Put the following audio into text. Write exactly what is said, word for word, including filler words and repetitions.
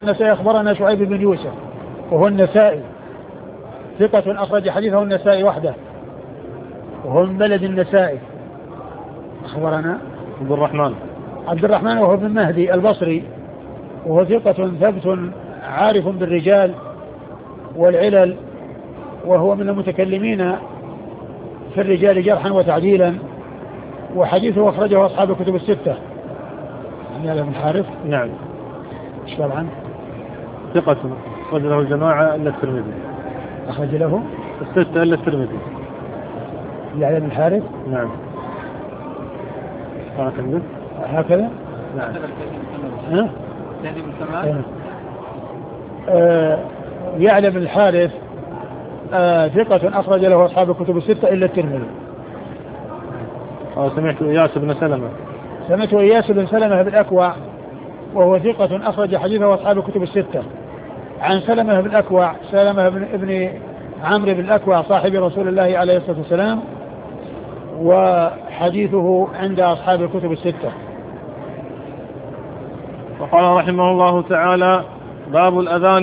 النسائي أخبرنا شعيب بن يوسف وهو النسائي ثقة أخرج حديثه النسائي وحده وهو من بلد النسائي. أخبرنا عبد الرحمن عبد الرحمن وهو ابن مهدي البصري وهو ثقة ثبت عارف بالرجال والعلل وهو من المتكلمين في الرجال جرحا وتعديلا وحديثه أخرجه أصحاب الكتب الستة. يعني بن حارث نعم ايش قال عنه؟ ثقة أخرج له الجماعة إلا الترمذي. أخرج له الستة إلا الترمذي. يعني بن حارث نعم هكذا هكذا نعم ها آه يعلى بن الحارث آه ثقة أخرج له أصحاب الكتب الستة إلا الترمذي. آه سمعت إياس بن سلمة سمعت إياس بن سلمة بالأكوع وهو ثقة أخرج حديثه أصحاب الكتب الستة عن سلمة بالأكوع سلمة بن ابن عمرو بالأكوع صاحب رسول الله عليه الصلاة والسلام وحديثه عند أصحاب الكتب الستة. وقال رحمه الله تعالى: باب الأذان